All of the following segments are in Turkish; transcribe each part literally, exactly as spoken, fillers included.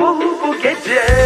İstanbul bu gece.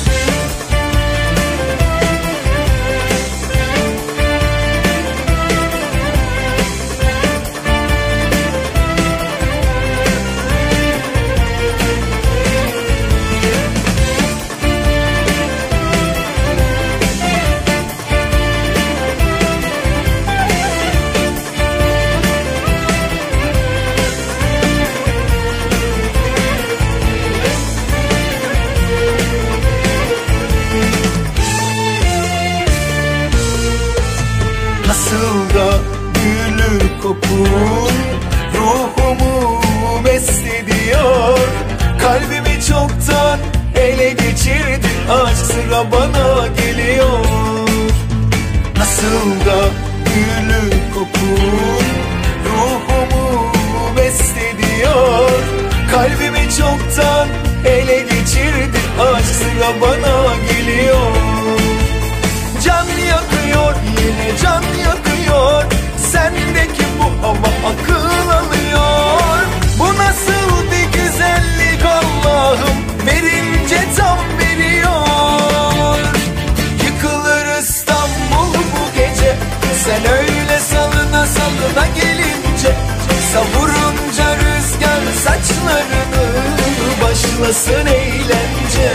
Nasıl da gülü kokun ruhumu beslediyor. Kalbimi çoktan ele geçirdi, aşk sıra bana geliyor. Nasıl da gülü kokun ruhumu beslediyor. Kalbimi çoktan ele geçirdi, aşk sıra bana geliyor. Can yakıyor, yine can yakıyor, sendeki bu hava akıl alıyor. Bu nasıl bir güzellik Allah'ım, verince tam veriyor. Yıkılır İstanbul bu gece, sen öyle salına salına gelince. Savurunca rüzgar saçlarını, başlasın eğlence.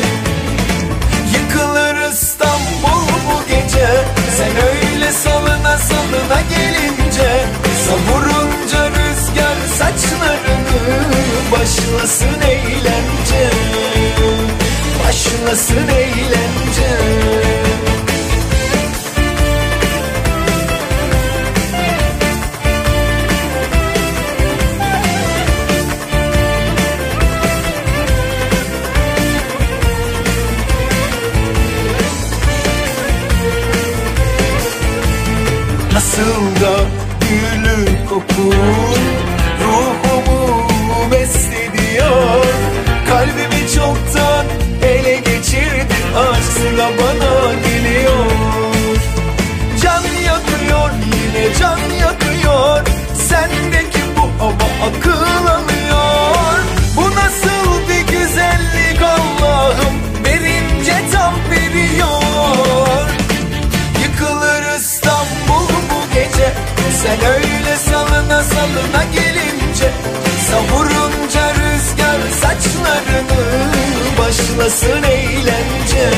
Yıkılır İstanbul bu gece, sen öyle salına salına gelince. Savurunca rüzgar saçlarını, başlasın eğlence. Başlasın eğlence. Nasıl da gülü kokun ruhumu beslediyor. Kalbimi çoktan ele geçirdi, aşk sıra bana geliyor. Can yakıyor, yine can yakıyor, sendeki bu hava akıl alıyor. Bu nasıl bir güzellik Allah'ım, verince tam veriyor. Yıkılır İstanbul bu gece, sen öyle salına salına gelince. Savurunca rüzgar saçlarını, başlasın eğlence.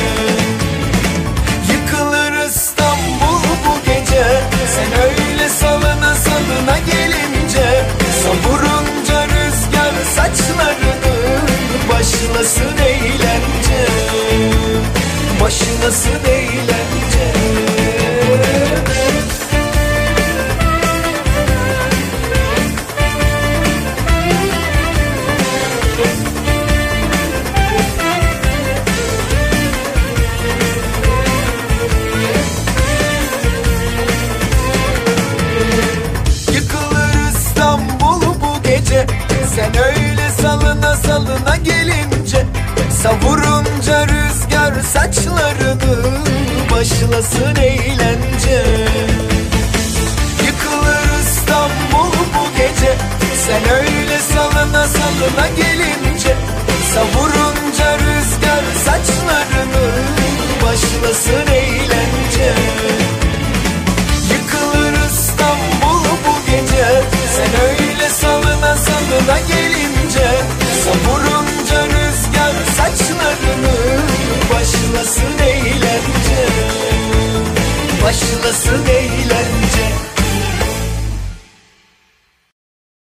Yıkılır İstanbul bu gece, sen öyle salına salına gelince. Savurunca rüzgar saçlarını, başlasın eğlence. Başlasın eğlence. Sen öyle salına salına gelince. Savurunca rüzgar saçlarını, başlasın eğlence. Yıkılır İstanbul bu gece, sen öyle salına salına gelince. Savurunca